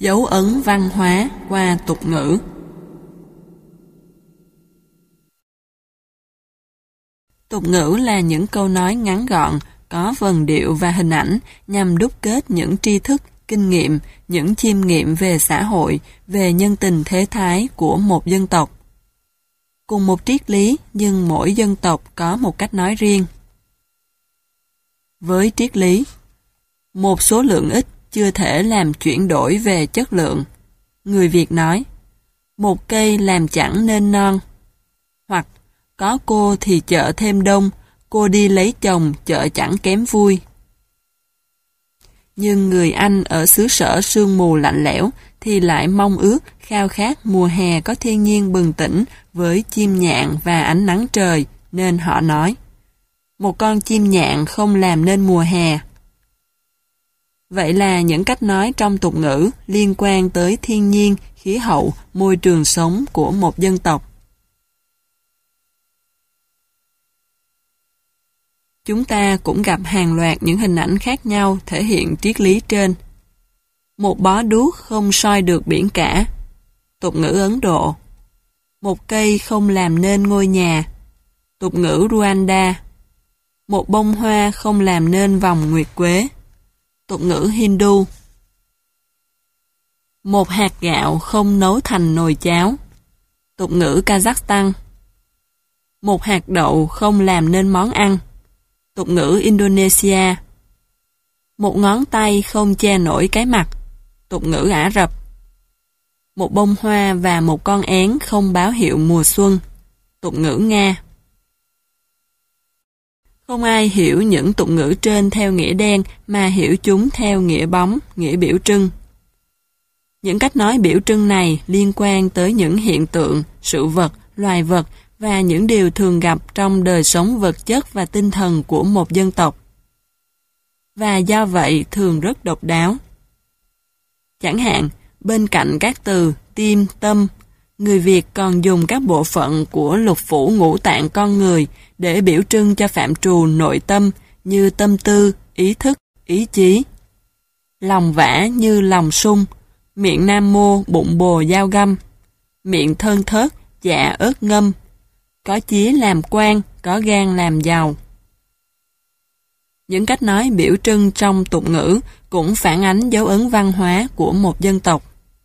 Dấu ấn văn hóa qua tục ngữ. Tục ngữ là những câu nói ngắn gọn, có vần điệu và hình ảnh nhằm đúc kết những tri thức, kinh nghiệm, những chiêm nghiệm về xã hội, về nhân tình thế thái của một dân tộc. Cùng một triết lý, nhưng mỗi dân tộc có một cách nói riêng. Với triết lý, một số lượng ít chưa thể làm chuyển đổi về chất lượng. Người Việt nói, một cây làm chẳng nên non. Hoặc, có cô thì chợ thêm đông, cô đi lấy chồng chợ chẳng kém vui. Nhưng người Anh ở xứ sở sương mù lạnh lẽo thì lại mong ước, khao khát mùa hè có thiên nhiên bừng tỉnh với chim nhạn và ánh nắng trời, nên họ nói, một con chim nhạn không làm nên mùa hè. Vậy là những cách nói trong tục ngữ liên quan tới thiên nhiên, khí hậu, môi trường sống của một dân tộc. Chúng ta cũng gặp hàng loạt những hình ảnh khác nhau thể hiện triết lý trên. Một bó đuốc không soi được biển cả. Tục ngữ Ấn Độ. Một cây không làm nên ngôi nhà. Tục ngữ Rwanda. Một bông hoa không làm nên vòng nguyệt quế. Tục ngữ Hindu. Một hạt gạo không nấu thành nồi cháo. Tục ngữ Kazakhstan. Một hạt đậu không làm nên món ăn. Tục ngữ Indonesia. Một ngón tay không che nổi cái mặt. Tục ngữ Ả Rập. Một bông hoa và một con én không báo hiệu mùa xuân. Tục ngữ Nga. Không ai hiểu những tục ngữ trên theo nghĩa đen mà hiểu chúng theo nghĩa bóng, nghĩa biểu trưng. Những cách nói biểu trưng này liên quan tới những hiện tượng, sự vật, loài vật và những điều thường gặp trong đời sống vật chất và tinh thần của một dân tộc. Và do vậy thường rất độc đáo. Chẳng hạn, bên cạnh các từ tim, tâm, người Việt còn dùng các bộ phận của lục phủ ngũ tạng con người để biểu trưng cho phạm trù nội tâm như tâm tư, ý thức, ý chí. Lòng vã như lòng sung, miệng nam mô bụng bồ dao găm, miệng thơn thớt, dạ ớt ngâm, có chí làm quan, có gan làm giàu. Những cách nói biểu trưng trong tục ngữ cũng phản ánh dấu ấn văn hóa của một dân tộc.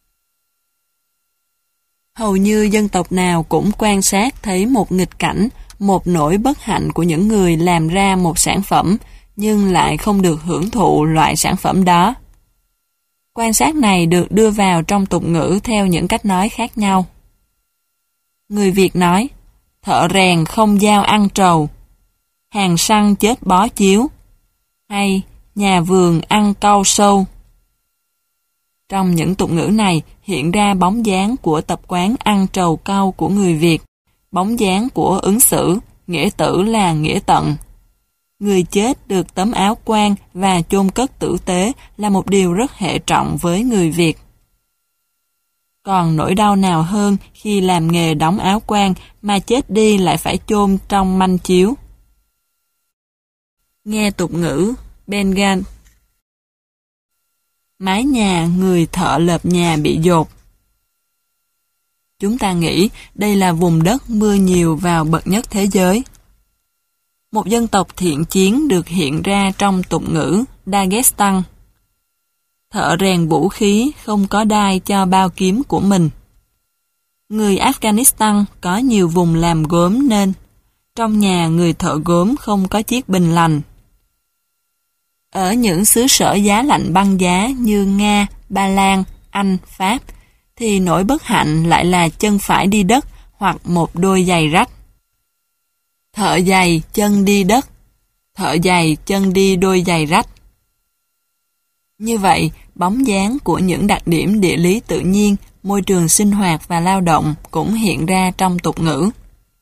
Hầu như dân tộc nào cũng quan sát thấy một nghịch cảnh, một nỗi bất hạnh của những người làm ra một sản phẩm nhưng lại không được hưởng thụ loại sản phẩm đó. Quan sát này được đưa vào trong tục ngữ theo những cách nói khác nhau. Người Việt nói, thợ rèn không dao ăn trầu, hàng săn chết bó chiếu, hay nhà vườn ăn cau sâu. Trong những tục ngữ này hiện ra bóng dáng của tập quán ăn trầu cau của người Việt, bóng dáng của ứng xử, nghĩa tử là nghĩa tận. Người chết được tấm áo quan và chôn cất tử tế là một điều rất hệ trọng với người Việt. Còn nỗi đau nào hơn khi làm nghề đóng áo quan mà chết đi lại phải chôn trong manh chiếu. Nghe tục ngữ Bengal. Mái nhà người thợ lợp nhà bị dột. Chúng ta nghĩ đây là vùng đất mưa nhiều vào bậc nhất thế giới. Một dân tộc thiện chiến được hiện ra trong tục ngữ Dagestan. Thợ rèn vũ khí không có đai cho bao kiếm của mình. Người Afghanistan có nhiều vùng làm gốm nên trong nhà người thợ gốm không có chiếc bình lành. Ở những xứ sở giá lạnh băng giá như Nga, Ba Lan, Anh, Pháp thì nỗi bất hạnh lại là chân phải đi đất hoặc một đôi giày rách. Thợ giày chân đi đất, thợ giày chân đi đôi giày rách. Như vậy, bóng dáng của những đặc điểm địa lý tự nhiên, môi trường sinh hoạt và lao động cũng hiện ra trong tục ngữ.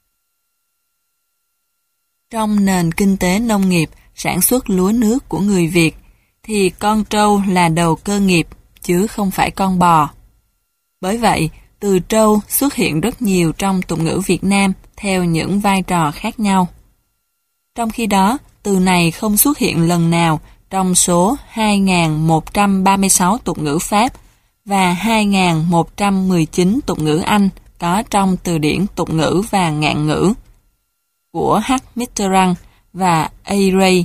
Trong nền kinh tế nông nghiệp, sản xuất lúa nước của người Việt, thì con trâu là đầu cơ nghiệp, chứ không phải con bò. Bởi vậy, từ trâu xuất hiện rất nhiều trong tục ngữ Việt Nam theo những vai trò khác nhau. Trong khi đó, từ này không xuất hiện lần nào trong số 2.136 tục ngữ Pháp và 2.119 tục ngữ Anh có trong từ điển tục ngữ và ngạn ngữ của H. Mitterrand và A. Ray.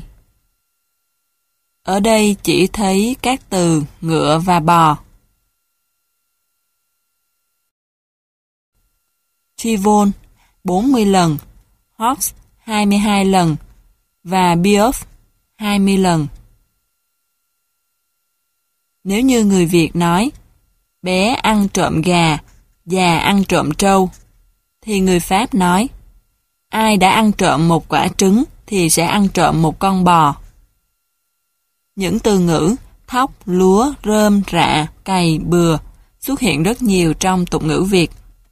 Ở đây chỉ thấy các từ ngựa và bò. Trivon 40 lần, Horse 22 lần và Beowulf 20 lần. Nếu như người Việt nói bé ăn trộm gà, già ăn trộm trâu, thì người Pháp nói ai đã ăn trộm một quả trứng thì sẽ ăn trộm một con bò. Những từ ngữ thóc, lúa, rơm, rạ, cày, bừa xuất hiện rất nhiều trong tục ngữ Việt.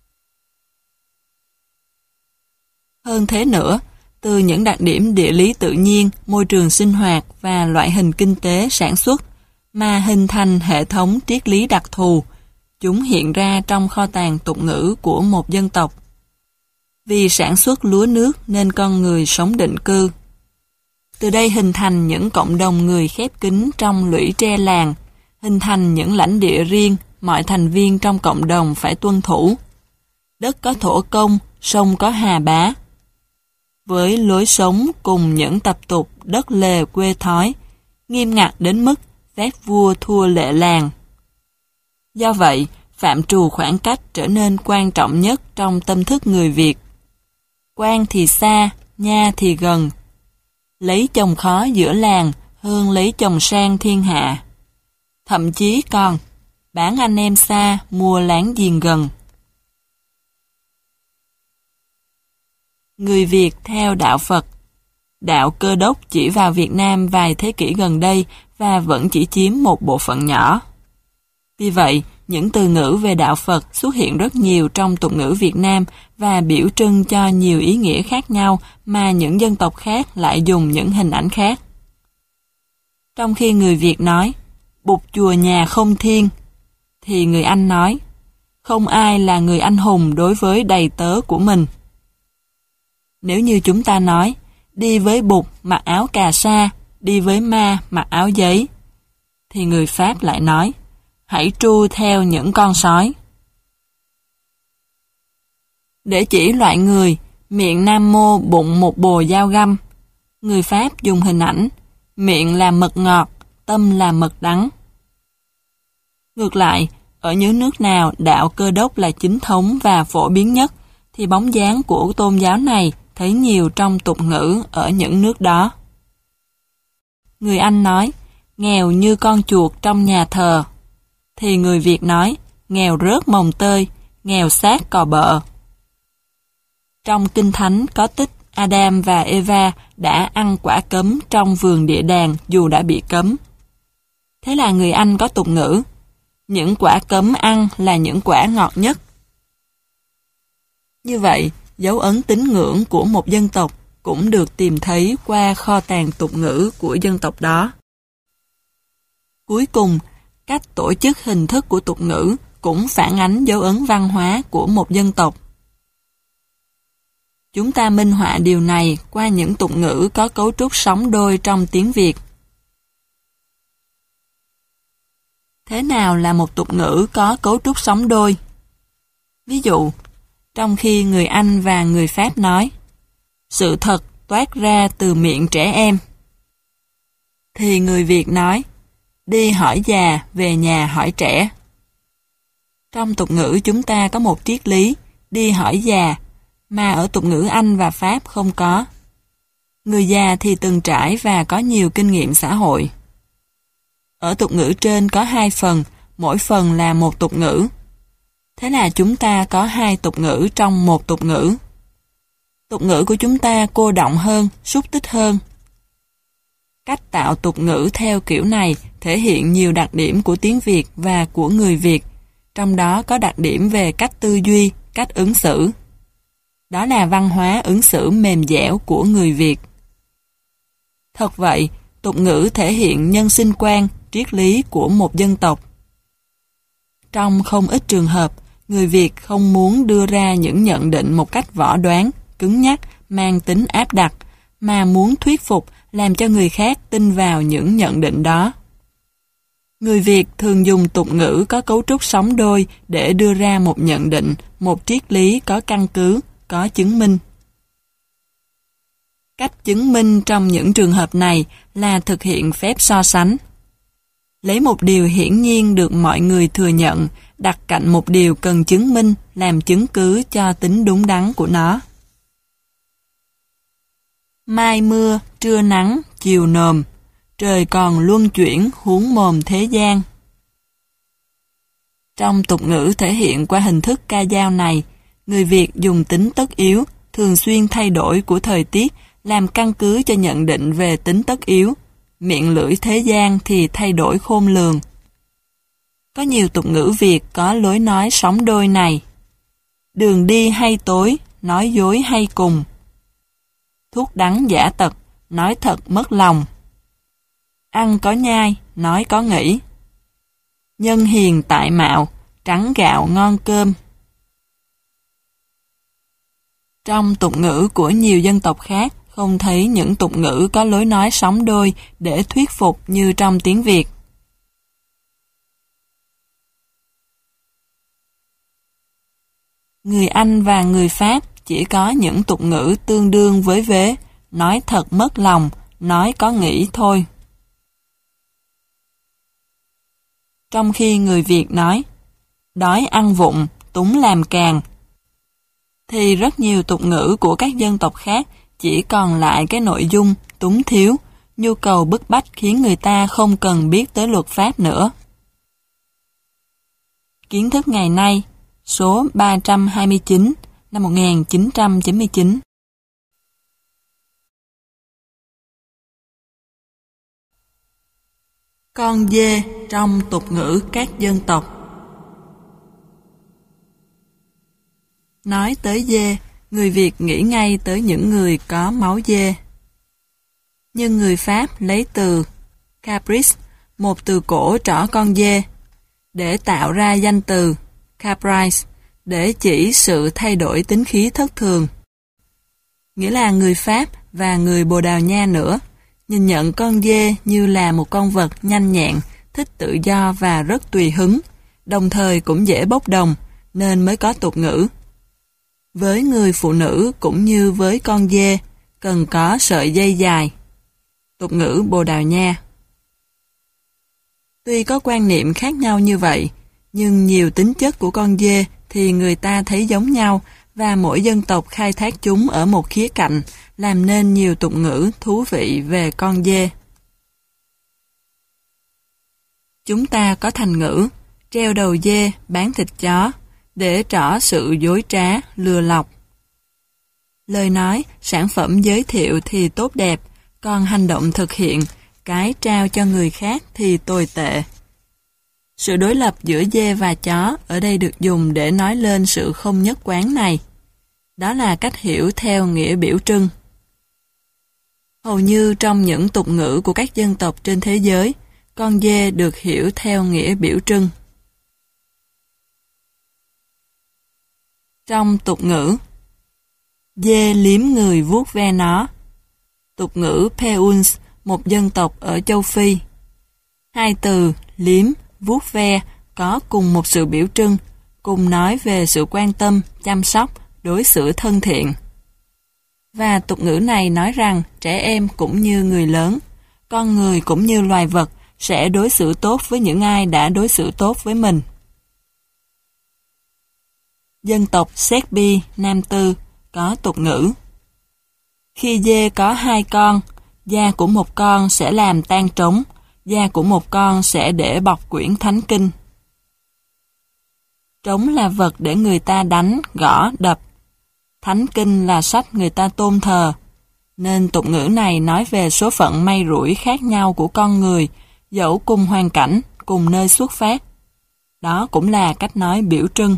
Hơn thế nữa, từ những đặc điểm địa lý tự nhiên, môi trường sinh hoạt và loại hình kinh tế sản xuất mà hình thành hệ thống triết lý đặc thù, chúng hiện ra trong kho tàng tục ngữ của một dân tộc. Vì sản xuất lúa nước nên con người sống định cư. Từ đây hình thành những cộng đồng người khép kín trong lũy tre làng, hình thành những lãnh địa riêng, mọi thành viên trong cộng đồng phải tuân thủ. Đất có thổ công, sông có hà bá. Với lối sống cùng những tập tục đất lề quê thói, nghiêm ngặt đến mức phép vua thua lệ làng. Do vậy, phạm trù khoảng cách trở nên quan trọng nhất trong tâm thức người Việt. Quan thì xa, nha thì gần. Lấy chồng khó giữa làng hơn lấy chồng sang thiên hạ. Thậm chí còn bán anh em xa, mua láng giềng gần. Người Việt theo đạo Phật. Đạo Cơ Đốc chỉ vào Việt Nam vài thế kỷ gần đây và vẫn chỉ chiếm một bộ phận nhỏ. Vì vậy, những từ ngữ về đạo Phật xuất hiện rất nhiều trong tục ngữ Việt Nam và biểu trưng cho nhiều ý nghĩa khác nhau mà những dân tộc khác lại dùng những hình ảnh khác. Trong khi người Việt nói, bụt chùa nhà không thiên, thì người Anh nói, không ai là người anh hùng đối với đầy tớ của mình. Nếu như chúng ta nói, đi với bụt mặc áo cà sa, đi với ma mặc áo giấy, thì người Pháp lại nói, hãy tru theo những con sói. Để chỉ loại người, miệng nam mô bụng một bồ dao găm, người Pháp dùng hình ảnh, miệng là mật ngọt, tâm là mật đắng. Ngược lại, ở những nước nào đạo Cơ Đốc là chính thống và phổ biến nhất, thì bóng dáng của tôn giáo này thấy nhiều trong tục ngữ ở những nước đó. Người Anh nói, nghèo như con chuột trong nhà thờ, thì người Việt nói, nghèo rớt mồng tơi, nghèo xác cò bợ. Trong Kinh Thánh có tích Adam và Eva đã ăn quả cấm trong vườn địa đàng dù đã bị cấm. Thế là người Anh có tục ngữ, những quả cấm ăn là những quả ngọt nhất. Như vậy, dấu ấn tín ngưỡng của một dân tộc cũng được tìm thấy qua kho tàng tục ngữ của dân tộc đó. Cuối cùng, cách tổ chức hình thức của tục ngữ cũng phản ánh dấu ấn văn hóa của một dân tộc. Chúng ta minh họa điều này qua những tục ngữ có cấu trúc sóng đôi trong tiếng Việt. Thế nào là một tục ngữ có cấu trúc sóng đôi? Ví dụ, trong khi người Anh và người Pháp nói, sự thật toát ra từ miệng trẻ em, thì người Việt nói, đi hỏi già, về nhà hỏi trẻ. Trong tục ngữ chúng ta có một triết lý, đi hỏi già, mà ở tục ngữ Anh và Pháp không có. Người già thì từng trải và có nhiều kinh nghiệm xã hội. Ở tục ngữ trên có 2 phần, mỗi phần là một tục ngữ. Thế là chúng ta có 2 tục ngữ trong một tục ngữ. Tục ngữ của chúng ta cô đọng hơn, xúc tích hơn. Cách tạo tục ngữ theo kiểu này thể hiện nhiều đặc điểm của tiếng Việt và của người Việt, trong đó có đặc điểm về cách tư duy, cách ứng xử. Đó là văn hóa ứng xử mềm dẻo của người Việt. Thật vậy, tục ngữ thể hiện nhân sinh quan, triết lý của một dân tộc. Trong không ít trường hợp, người Việt không muốn đưa ra những nhận định một cách võ đoán, cứng nhắc, mang tính áp đặt, mà muốn thuyết phục làm cho người khác tin vào những nhận định đó. Người Việt thường dùng tục ngữ có cấu trúc sóng đôi để đưa ra một nhận định, một triết lý có căn cứ, có chứng minh. Cách chứng minh trong những trường hợp này là thực hiện phép so sánh. Lấy một điều hiển nhiên được mọi người thừa nhận, đặt cạnh một điều cần chứng minh làm chứng cứ cho tính đúng đắn của nó. Mai mưa, trưa nắng, chiều nồm, trời còn luân chuyển huống mồm thế gian. Trong tục ngữ thể hiện qua hình thức ca dao này, người Việt dùng tính tất yếu, thường xuyên thay đổi của thời tiết làm căn cứ cho nhận định về tính tất yếu. Miệng lưỡi thế gian thì thay đổi khôn lường. Có nhiều tục ngữ Việt có lối nói sóng đôi này. Đường đi hay tối, nói dối hay cùng. Thuốc đắng giả tật, nói thật mất lòng. Ăn có nhai, nói có nghĩ. Nhân hiền tại mạo, trắng gạo ngon cơm. Trong tục ngữ của nhiều dân tộc khác, không thấy những tục ngữ có lối nói sóng đôi để thuyết phục như trong tiếng Việt. Người Anh và người Pháp chỉ có những tục ngữ tương đương với vế, nói thật mất lòng, nói có nghĩ thôi. Trong khi người Việt nói, đói ăn vụng, túng làm càng, thì rất nhiều tục ngữ của các dân tộc khác chỉ còn lại cái nội dung túng thiếu, nhu cầu bức bách khiến người ta không cần biết tới luật pháp nữa. Kiến thức ngày nay, số 329, năm 1999. Con dê trong tục ngữ các dân tộc. Nói tới dê, người Việt nghĩ ngay tới những người có máu dê. Nhưng người Pháp lấy từ caprice, một từ cổ trỏ con dê, để tạo ra danh từ caprice, để chỉ sự thay đổi tính khí thất thường. Nghĩa là người Pháp và người Bồ Đào Nha nữa, nhìn nhận con dê như là một con vật nhanh nhẹn, thích tự do và rất tùy hứng, đồng thời cũng dễ bốc đồng, nên mới có tục ngữ. Với người phụ nữ cũng như với con dê, cần có sợi dây dài. Tục ngữ Bồ Đào Nha. Tuy có quan niệm khác nhau như vậy, nhưng nhiều tính chất của con dê thì người ta thấy giống nhau và mỗi dân tộc khai thác chúng ở một khía cạnh, làm nên nhiều tục ngữ thú vị về con dê. Chúng ta có thành ngữ, treo đầu dê, bán thịt chó, để trỏ sự dối trá, lừa lọc. Lời nói, sản phẩm giới thiệu thì tốt đẹp, còn hành động thực hiện, cái trao cho người khác thì tồi tệ. Sự đối lập giữa dê và chó ở đây được dùng để nói lên sự không nhất quán này. Đó là cách hiểu theo nghĩa biểu trưng. Hầu như trong những tục ngữ của các dân tộc trên thế giới, con dê được hiểu theo nghĩa biểu trưng. Trong tục ngữ, dê liếm người vuốt ve nó. Tục ngữ Peuns, một dân tộc ở châu Phi. Hai từ liếm, vuốt ve có cùng một sự biểu trưng, cùng nói về sự quan tâm, chăm sóc, đối xử thân thiện. Và tục ngữ này nói rằng trẻ em cũng như người lớn, con người cũng như loài vật sẽ đối xử tốt với những ai đã đối xử tốt với mình. Dân tộc Serbi, Nam Tư, có tục ngữ. Khi dê có hai con, da của một con sẽ làm tan trống, da của một con sẽ để bọc quyển thánh kinh. Trống là vật để người ta đánh, gõ, đập. Thánh kinh là sách người ta tôn thờ. Nên tục ngữ này nói về số phận may rủi khác nhau của con người, dẫu cùng hoàn cảnh, cùng nơi xuất phát. Đó cũng là cách nói biểu trưng.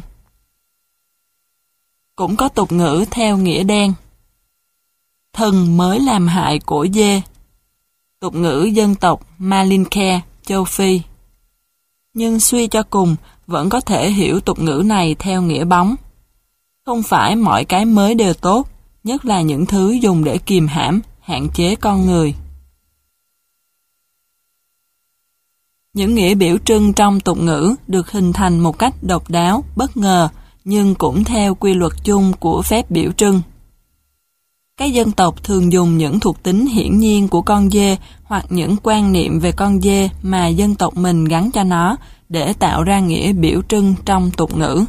Cũng có tục ngữ theo nghĩa đen. Thần mới làm hại cổ dê. Tục ngữ dân tộc Malinke, châu Phi. Nhưng suy cho cùng, vẫn có thể hiểu tục ngữ này theo nghĩa bóng. Không phải mọi cái mới đều tốt, nhất là những thứ dùng để kìm hãm, hạn chế con người. Những nghĩa biểu trưng trong tục ngữ được hình thành một cách độc đáo, bất ngờ, nhưng cũng theo quy luật chung của phép biểu trưng. Các dân tộc thường dùng những thuộc tính hiển nhiên của con dê hoặc những quan niệm về con dê mà dân tộc mình gắn cho nó để tạo ra nghĩa biểu trưng trong tục ngữ.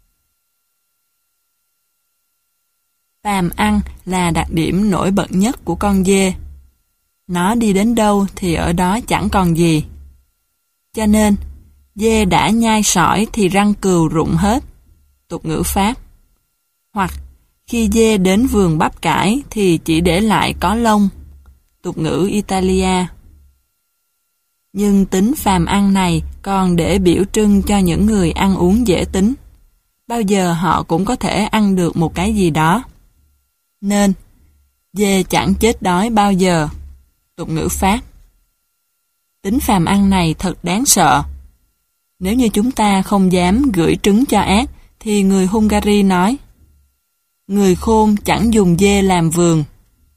Phàm ăn là đặc điểm nổi bật nhất của con dê. Nó đi đến đâu thì ở đó chẳng còn gì. Cho nên, dê đã nhai sỏi thì răng cừu rụng hết. Tục ngữ Pháp. Hoặc, khi dê đến vườn bắp cải thì chỉ để lại có lông. Tục ngữ Italia. Nhưng tính phàm ăn này còn để biểu trưng cho những người ăn uống dễ tính. Bao giờ họ cũng có thể ăn được một cái gì đó. Nên, dê chẳng chết đói bao giờ. Tục ngữ Pháp. Tính phàm ăn này thật đáng sợ. Nếu như chúng ta không dám gửi trứng cho ác, thì người Hungary nói, người khôn chẳng dùng dê làm vườn.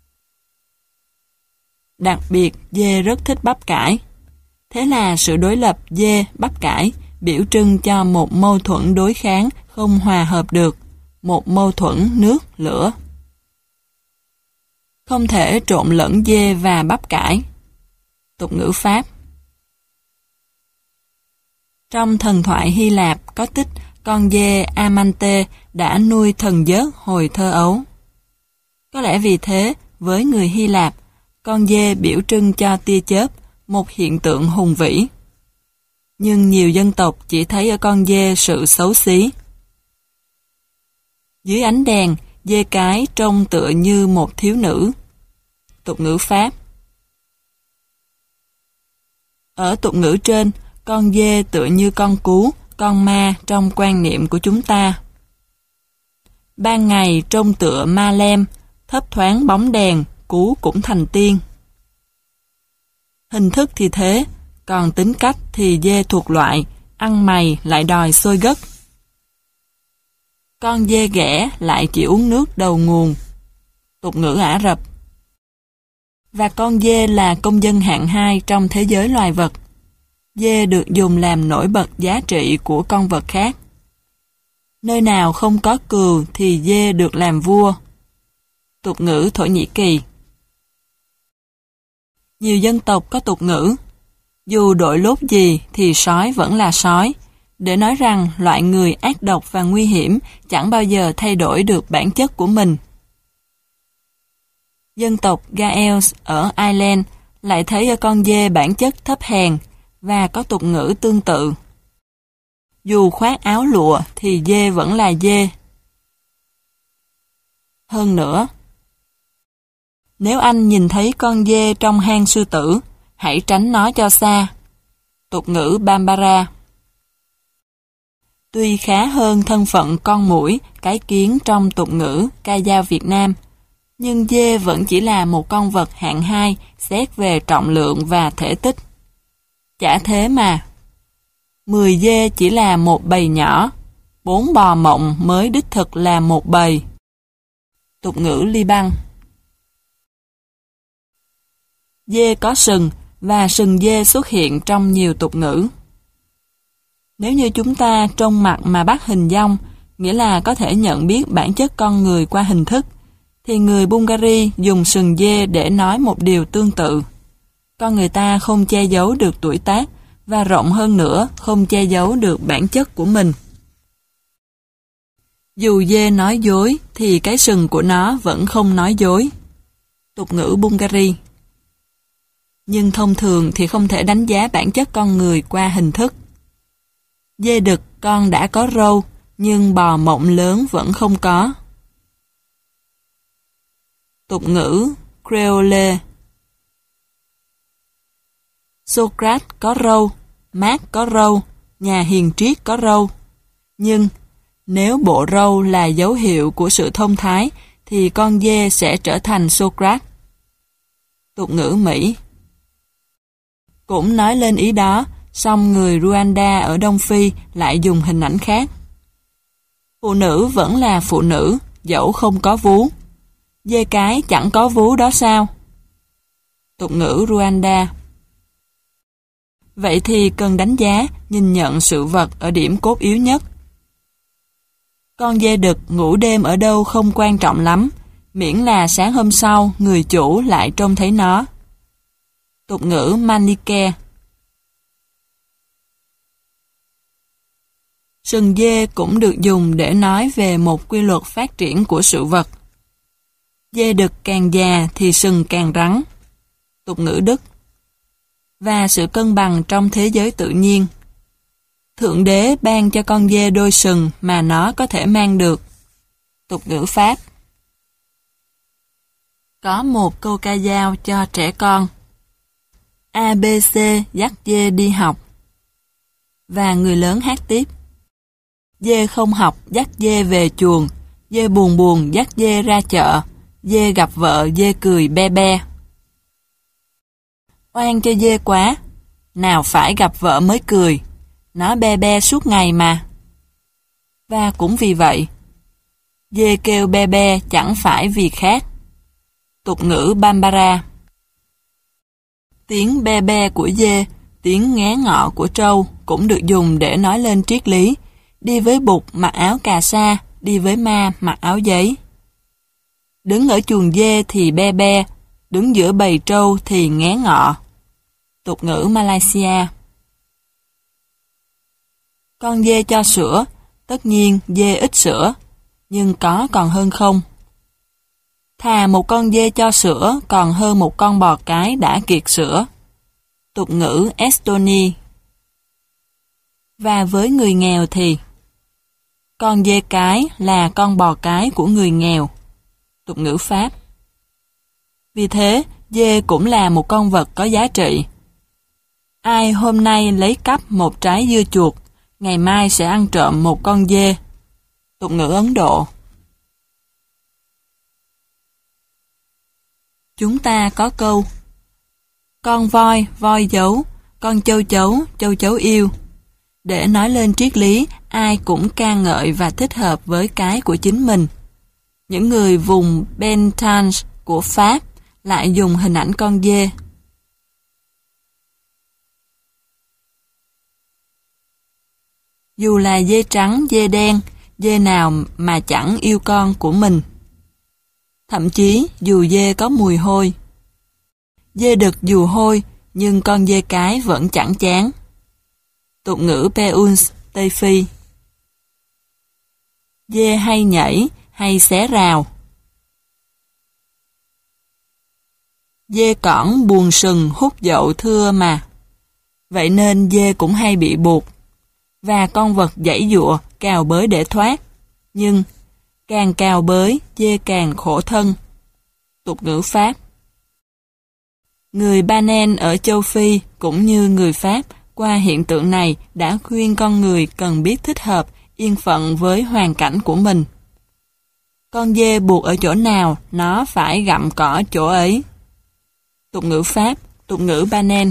Đặc biệt, dê rất thích bắp cải. Thế là sự đối lập dê-bắp cải biểu trưng cho một mâu thuẫn đối kháng không hòa hợp được, một mâu thuẫn nước-lửa. Không thể trộn lẫn dê và bắp cải. Tục ngữ Pháp. Trong thần thoại Hy Lạp có tích con dê Amante đã nuôi thần giớt hồi thơ ấu. Có lẽ vì thế, với người Hy Lạp, con dê biểu trưng cho tia chớp, một hiện tượng hùng vĩ. Nhưng nhiều dân tộc chỉ thấy ở con dê sự xấu xí. Dưới ánh đèn, dê cái trông tựa như một thiếu nữ. Tục ngữ Pháp. Ở tục ngữ trên, con dê tựa như con cú, con ma trong quan niệm của chúng ta. Ban ngày trông tựa ma lem, thấp thoáng bóng đèn, cú cũng thành tiên. Hình thức thì thế, còn tính cách thì dê thuộc loại, ăn mày lại đòi sôi gấc. Con dê ghẻ lại chỉ uống nước đầu nguồn. Tục ngữ Ả Rập. Và con dê là công dân hạng 2 trong thế giới loài vật. Dê được dùng làm nổi bật giá trị của con vật khác. Nơi nào không có cừu thì dê được làm vua. Tục ngữ Thổ Nhĩ Kỳ. Nhiều dân tộc có tục ngữ, dù đội lốt gì thì sói vẫn là sói, để nói rằng loại người ác độc và nguy hiểm chẳng bao giờ thay đổi được bản chất của mình. Dân tộc Gaels ở Ireland lại thấy ở con dê bản chất thấp hèn và có tục ngữ tương tự. Dù khoác áo lụa thì dê vẫn là dê. Hơn nữa, nếu anh nhìn thấy con dê trong hang sư tử, hãy tránh nó cho xa. Tục ngữ Bambara. Tuy khá hơn thân phận con muỗi, cái kiến trong tục ngữ ca dao Việt Nam, nhưng dê vẫn chỉ là một con vật hạng 2 xét về trọng lượng và thể tích. Chả thế mà. 10 dê chỉ là một bầy nhỏ, 4 bò mộng mới đích thực là một bầy. Tục ngữ Liban. Dê có sừng và sừng dê xuất hiện trong nhiều tục ngữ. Nếu như chúng ta trông mặt mà bắt hình dong, nghĩa là có thể nhận biết bản chất con người qua hình thức, thì người Bulgari dùng sừng dê để nói một điều tương tự. Con người ta không che giấu được tuổi tác, và rộng hơn nữa không che giấu được bản chất của mình. Dù dê nói dối thì cái sừng của nó vẫn không nói dối. Tục ngữ Bulgari. Nhưng thông thường thì không thể đánh giá bản chất con người qua hình thức. Dê đực con đã có râu, nhưng bò mộng lớn vẫn không có. Tục ngữ Creole. Socrates có râu, Marx có râu, nhà hiền triết có râu. Nhưng nếu bộ râu là dấu hiệu của sự thông thái, thì con dê sẽ trở thành Socrates. Tục ngữ Mỹ. Cũng nói lên ý đó, song người Rwanda ở Đông Phi lại dùng hình ảnh khác. Phụ nữ vẫn là phụ nữ, dẫu không có vú. Dê cái chẳng có vú đó sao? Tục ngữ Rwanda. Vậy thì cần đánh giá, nhìn nhận sự vật ở điểm cốt yếu nhất. Con dê đực ngủ đêm ở đâu không quan trọng lắm, miễn là sáng hôm sau người chủ lại trông thấy nó. Tục ngữ Manike. Sừng dê cũng được dùng để nói về một quy luật phát triển của sự vật. Dê đực càng già thì sừng càng rắn. Tục ngữ Đức. Và sự cân bằng trong thế giới tự nhiên. Thượng đế ban cho con dê đôi sừng mà nó có thể mang được. Tục ngữ Pháp. Có một câu ca dao cho trẻ con. ABC dắt dê đi học. Và người lớn hát tiếp. Dê không học dắt dê về chuồng, dê buồn buồn dắt dê ra chợ, dê gặp vợ dê cười be be. Oan cho dê quá, nào phải gặp vợ mới cười, nó be be suốt ngày mà. Và cũng vì vậy, dê kêu be be chẳng phải vì khác. Tục ngữ Bambara. Tiếng be be của dê, tiếng ngé ngọ của trâu cũng được dùng để nói lên triết lý. Đi với bụt mặc áo cà sa, đi với ma mặc áo giấy. Đứng ở chuồng dê thì be be, đứng giữa bầy trâu thì ngé ngọ. Tục ngữ Malaysia. Con dê cho sữa, tất nhiên dê ít sữa, nhưng có còn hơn không. Thà một con dê cho sữa còn hơn một con bò cái đã kiệt sữa. Tục ngữ Estonia. Và với người nghèo thì con dê cái là con bò cái của người nghèo. Tục ngữ Pháp. Vì thế, dê cũng là một con vật có giá trị. Ai hôm nay lấy cắp một trái dưa chuột, ngày mai sẽ ăn trộm một con dê. Tục ngữ Ấn Độ. Chúng ta có câu con voi, voi giấu, con châu chấu yêu. Để nói lên triết lý, ai cũng ca ngợi và thích hợp với cái của chính mình. Những người vùng Bretagne của Pháp lại dùng hình ảnh con dê. Dù là dê trắng, dê đen, dê nào mà chẳng yêu con của mình. Thậm chí dù dê có mùi hôi. Dê đực dù hôi, nhưng con dê cái vẫn chẳng chán. Tục ngữ Peuns, Tây Phi. Dê hay nhảy, hay xé rào. Dê cõng buồn sừng hút dậu thưa mà. Vậy nên dê cũng hay bị buộc. Và con vật giãy giụa, cào bới để thoát. Nhưng, càng cào bới, dê càng khổ thân. Tục ngữ Pháp. Người Ba Nen ở châu Phi cũng như người Pháp qua hiện tượng này đã khuyên con người cần biết thích hợp, yên phận với hoàn cảnh của mình. Con dê buộc ở chỗ nào, nó phải gặm cỏ chỗ ấy. Tục ngữ Pháp, tục ngữ Ba Nen.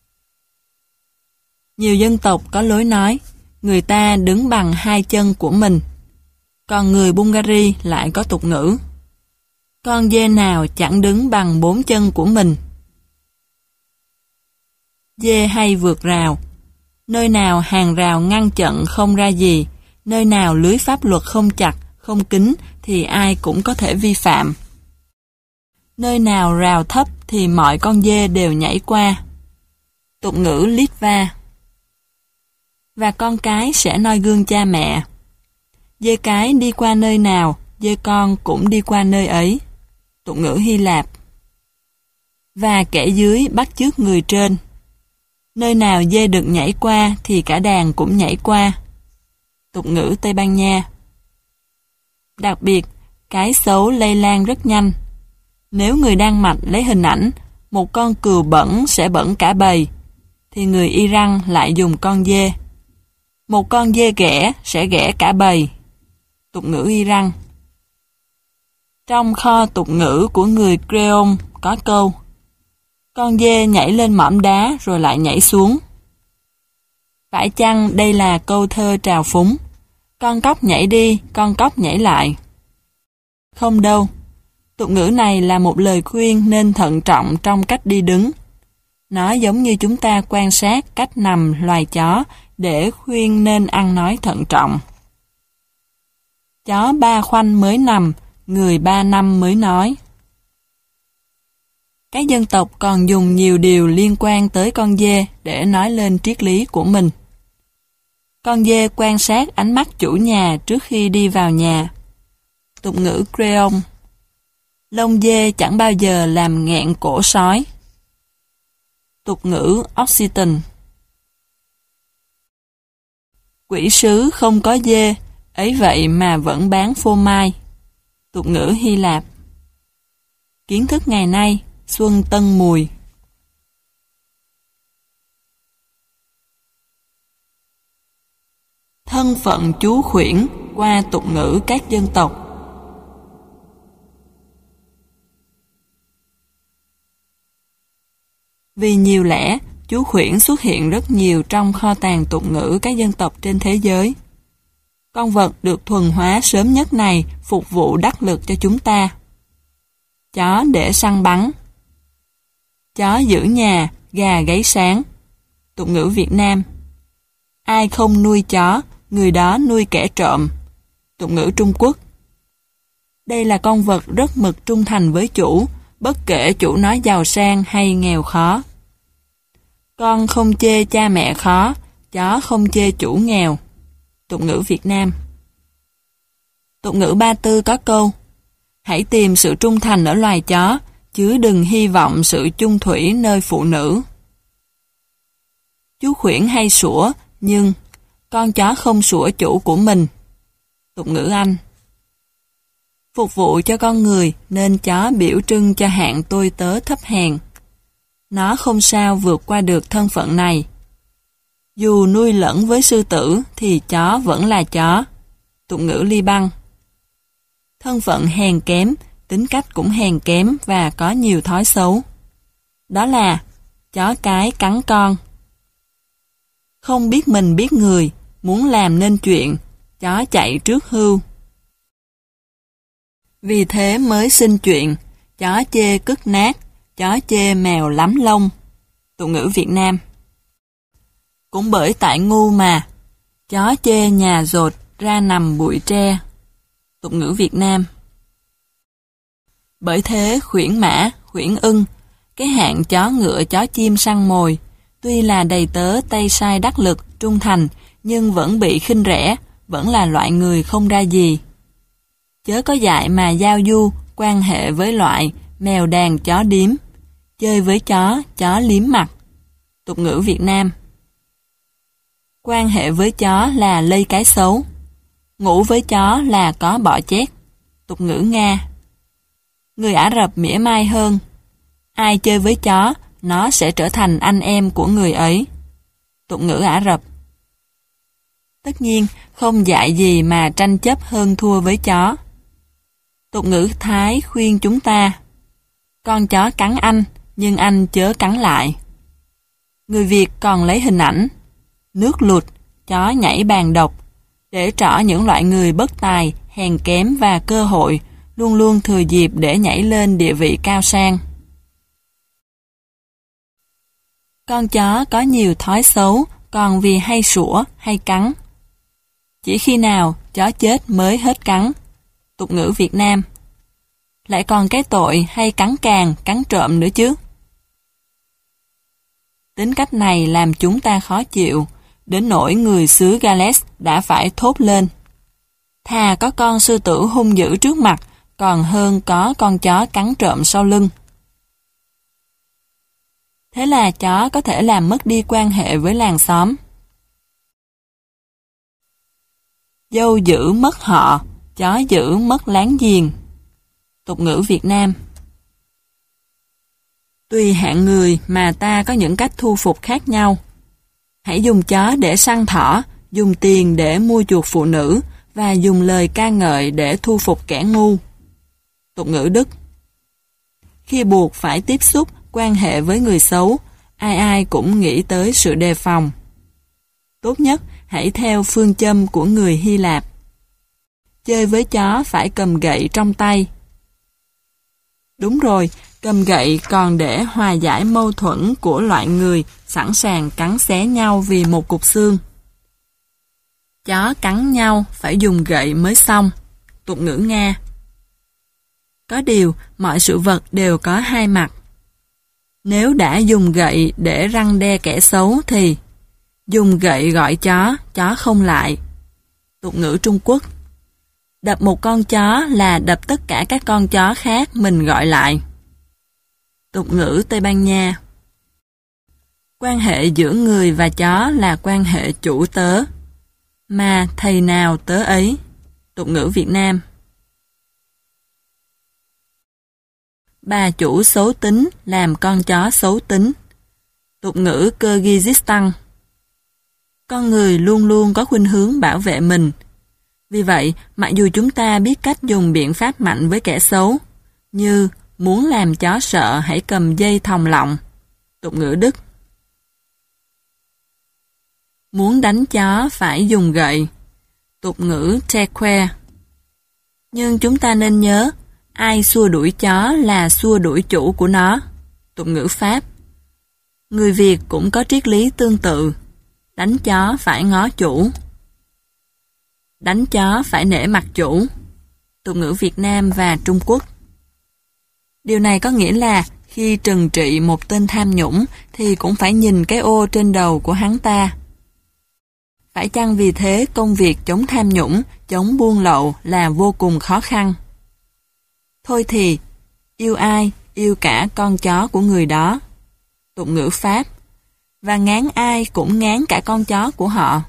Nhiều dân tộc có lối nói, người ta đứng bằng hai chân của mình. Còn người Bulgari lại có tục ngữ. Con dê nào chẳng đứng bằng 4 chân của mình. Dê hay vượt rào. Nơi nào hàng rào ngăn chặn không ra gì, nơi nào lưới pháp luật không chặt, không kín thì ai cũng có thể vi phạm. Nơi nào rào thấp thì mọi con dê đều nhảy qua. Tục ngữ Litva. Và con cái sẽ noi gương cha mẹ. Dê cái đi qua nơi nào, dê con cũng đi qua nơi ấy. Tục ngữ Hy Lạp. Và kẻ dưới bắt chước người trên. Nơi nào dê được nhảy qua thì cả đàn cũng nhảy qua. Tục ngữ Tây Ban Nha. Đặc biệt, cái xấu lây lan rất nhanh. Nếu người Đan Mạch lấy hình ảnh một con cừu bẩn sẽ bẩn cả bầy, thì người Iran lại dùng con dê. Một con dê ghẻ sẽ ghẻ cả bầy. Tục ngữ Iran. Trong kho tục ngữ của người Creole có câu con dê nhảy lên mỏm đá rồi lại nhảy xuống. Phải chăng đây là câu thơ trào phúng? Con cóc nhảy đi, con cóc nhảy lại. Không đâu. Tục ngữ này là một lời khuyên nên thận trọng trong cách đi đứng. Nó giống như chúng ta quan sát cách nằm loài chó để khuyên nên ăn nói thận trọng. Chó 3 khoanh mới nằm, người 3 năm mới nói. Các dân tộc còn dùng nhiều điều liên quan tới con dê để nói lên triết lý của mình. Con dê quan sát ánh mắt chủ nhà trước khi đi vào nhà. Tục ngữ Creole. Lông dê chẳng bao giờ làm nghẹn cổ sói. Tục ngữ Occitan. Quỷ sứ không có dê, ấy vậy mà vẫn bán phô mai. Tục ngữ Hy Lạp. Kiến thức ngày nay, xuân tân mùi. Thân phận chú khuyển qua tục ngữ các dân tộc. Vì nhiều lẽ, chú khuyển xuất hiện rất nhiều trong kho tàng tục ngữ các dân tộc trên thế giới. Con vật được thuần hóa sớm nhất này phục vụ đắc lực cho chúng ta. Chó để săn bắn. Chó giữ nhà, gà gáy sáng. Tục ngữ Việt Nam. Ai không nuôi chó, người đó nuôi kẻ trộm. Tục ngữ Trung Quốc. Đây là con vật rất mực trung thành với chủ, bất kể chủ nó giàu sang hay nghèo khó. Con không chê cha mẹ khó, chó không chê chủ nghèo. Tục ngữ Việt Nam. Tục ngữ Ba Tư có câu: hãy tìm sự trung thành ở loài chó, chứ đừng hy vọng sự chung thủy nơi phụ nữ. Chú khuyển hay sủa, nhưng con chó không sủa chủ của mình. Tục ngữ Anh. Phục vụ cho con người nên chó biểu trưng cho hạng tôi tớ thấp hèn. Nó không sao vượt qua được thân phận này. Dù nuôi lẫn với sư tử thì chó vẫn là chó. Tục ngữ Liban. Thân phận hèn kém, tính cách cũng hèn kém và có nhiều thói xấu. Đó là chó cái cắn con. Không biết mình biết người, muốn làm nên chuyện, chó chạy trước hươu. Vì thế mới sinh chuyện, chó chê cứt nát, chó chê mèo lắm lông. Tục ngữ Việt Nam. Cũng bởi tại ngu mà, chó chê nhà dột ra nằm bụi tre. Tục ngữ Việt Nam. Bởi thế khuyển mã, khuyển ưng, cái hạng chó ngựa chó chim săn mồi, tuy là đầy tớ tay sai đắc lực, trung thành, nhưng vẫn bị khinh rẻ, vẫn là loại người không ra gì. Chớ có dại mà giao du, quan hệ với loại mèo đàn chó điếm, chơi với chó liếm mặt. Tục ngữ Việt Nam. Quan hệ với chó là lây cái xấu, ngủ với chó là có bọ chét. Tục ngữ Nga. Người Ả Rập mỉa mai hơn. Ai chơi với chó, nó sẽ trở thành anh em của người ấy. Tục ngữ Ả Rập. Tất nhiên, không dại gì mà tranh chấp hơn thua với chó. Tục ngữ Thái khuyên chúng ta: con chó cắn anh, nhưng anh chớ cắn lại. Người Việt còn lấy hình ảnh nước lụt, chó nhảy bàn độc, để trỏ những loại người bất tài, hèn kém và cơ hội, luôn luôn thừa dịp để nhảy lên địa vị cao sang. Con chó có nhiều thói xấu, còn vì hay sủa, hay cắn. Chỉ khi nào chó chết mới hết cắn. Tục ngữ Việt Nam. Lại còn cái tội hay cắn càng, cắn trộm nữa chứ. Tính cách này làm chúng ta khó chịu, đến nỗi người xứ Gales đã phải thốt lên: thà có con sư tử hung dữ trước mặt, còn hơn có con chó cắn trộm sau lưng. Thế là chó có thể làm mất đi quan hệ với làng xóm. Dâu giữ mất họ, chó giữ mất láng giềng. Tục ngữ Việt Nam. Tùy hạng người mà ta có những cách thu phục khác nhau. Hãy dùng chó để săn thỏ, dùng tiền để mua chuộc phụ nữ và dùng lời ca ngợi để thu phục kẻ ngu. Tục ngữ Đức. Khi buộc phải tiếp xúc, quan hệ với người xấu, ai ai cũng nghĩ tới sự đề phòng. Tốt nhất, hãy theo phương châm của người Hy Lạp. Chơi với chó phải cầm gậy trong tay. Đúng rồi, Cầm gậy còn để hòa giải mâu thuẫn của loại người sẵn sàng cắn xé nhau vì một cục xương. Chó cắn nhau phải dùng gậy mới xong. Tục ngữ Nga. Có điều, mọi sự vật đều có hai mặt. Nếu đã dùng gậy để răn đe kẻ xấu thì dùng gậy gọi chó, chó không lại. Tục ngữ Trung Quốc. Đập một con chó là đập tất cả các con chó khác mình gọi lại. Tục ngữ Tây Ban Nha. Quan hệ giữa người và chó là quan hệ chủ tớ, mà thầy nào tớ ấy. Tục ngữ Việt Nam. Bà chủ xấu tính làm con chó xấu tính. Tục ngữ Kyrgyzstan. Con người luôn luôn có khuynh hướng bảo vệ mình. Vì vậy, mặc dù chúng ta biết cách dùng biện pháp mạnh với kẻ xấu, như muốn làm chó sợ hãy cầm dây thòng lọng. Tục ngữ Đức. Muốn đánh chó phải dùng gậy. Tục ngữ Teque. Nhưng chúng ta nên nhớ, ai xua đuổi chó là xua đuổi chủ của nó. Tục ngữ Pháp. Người Việt cũng có triết lý tương tự. Đánh chó phải ngó chủ. Đánh chó phải nể mặt chủ. Tục ngữ Việt Nam và Trung Quốc. Điều này có nghĩa là khi trừng trị một tên tham nhũng thì cũng phải nhìn cái ô trên đầu của hắn ta. Phải chăng vì thế công việc chống tham nhũng, chống buôn lậu là vô cùng khó khăn? Thôi thì, yêu ai, yêu cả con chó của người đó. Tục ngữ Pháp. Và ngán ai cũng ngán cả con chó của họ.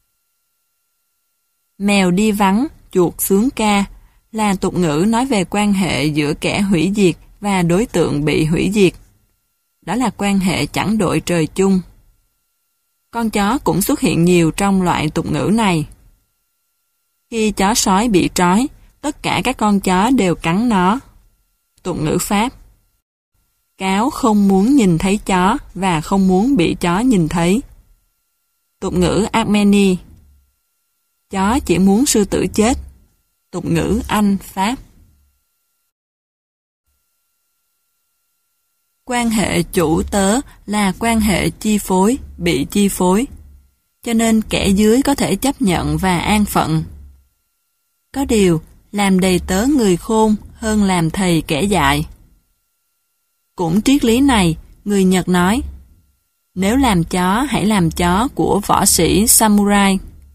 Mèo đi vắng, chuột sướng ca là tục ngữ nói về quan hệ giữa kẻ hủy diệt và đối tượng bị hủy diệt. Đó là quan hệ chẳng đội trời chung. Con chó cũng xuất hiện nhiều trong loại tục ngữ này. Khi chó sói bị trói, tất cả các con chó đều cắn nó. Tục ngữ Pháp. Cáo không muốn nhìn thấy chó và không muốn bị chó nhìn thấy. Tục ngữ Armenia. Chó chỉ muốn sư tử chết. Tục ngữ Anh, Pháp. Quan hệ chủ tớ là quan hệ chi phối, bị chi phối. Cho nên kẻ dưới có thể chấp nhận và an phận. Có điều, làm đầy tớ người khôn hơn làm thầy kẻ dại. Cũng triết lý này, người Nhật nói, nếu làm chó, hãy làm chó của võ sĩ samurai.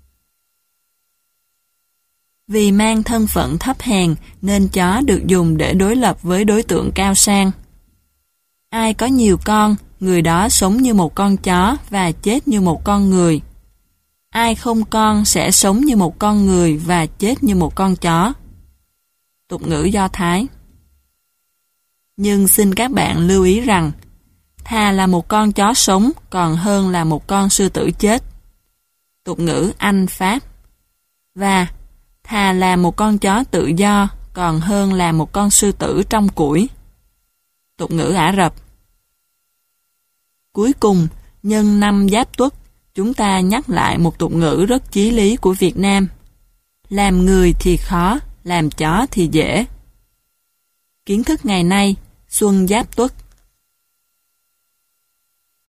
Vì mang thân phận thấp hèn nên chó được dùng để đối lập với đối tượng cao sang. Ai có nhiều con, người đó sống như một con chó và chết như một con người. Ai không con sẽ sống như một con người và chết như một con chó. Tục ngữ Do Thái. Nhưng xin các bạn lưu ý rằng, thà là một con chó sống còn hơn là một con sư tử chết. Tục ngữ Anh, Pháp. Và thà là một con chó tự do còn hơn là một con sư tử trong củi. Tục ngữ Ả Rập. Cuối cùng, nhân năm Giáp Tuất, chúng ta nhắc lại một tục ngữ rất chí lý của Việt Nam. Làm người thì khó, làm chó thì dễ. Kiến thức ngày nay, Xuân Giáp Tuất.